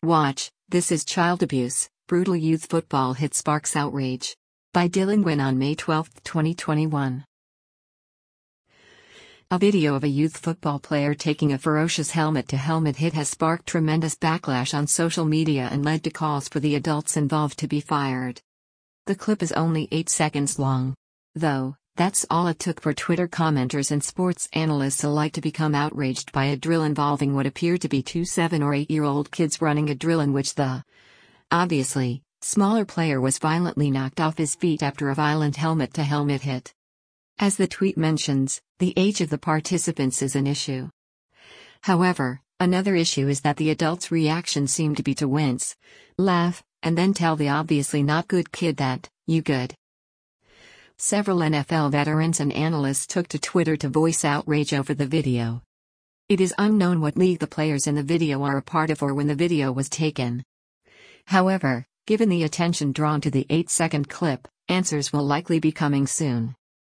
Watch, This is Child Abuse, Brutal Youth Football Hit Sparks Outrage. By Dylan Nguyen on May 12, 2021. A video of a youth football player taking a ferocious helmet-to-helmet hit has sparked tremendous backlash on social media and led to calls for the adults involved to be fired. The clip is only 8 seconds long. Though, that's all it took for Twitter commenters and sports analysts alike to become outraged by a drill involving what appeared to be two 7 or 8-year-old kids running a drill in which the, obviously, smaller player was violently knocked off his feet after a violent helmet-to-helmet hit. As the tweet mentions, the age of the participants is an issue. However, another issue is that the adults' reaction seemed to be to wince, laugh, and then tell the obviously not good kid that, "You good." Several NFL veterans and analysts took to Twitter to voice outrage over the video. It is unknown what league the players in the video are a part of or when the video was taken. However, given the attention drawn to the 8-second clip, answers will likely be coming soon.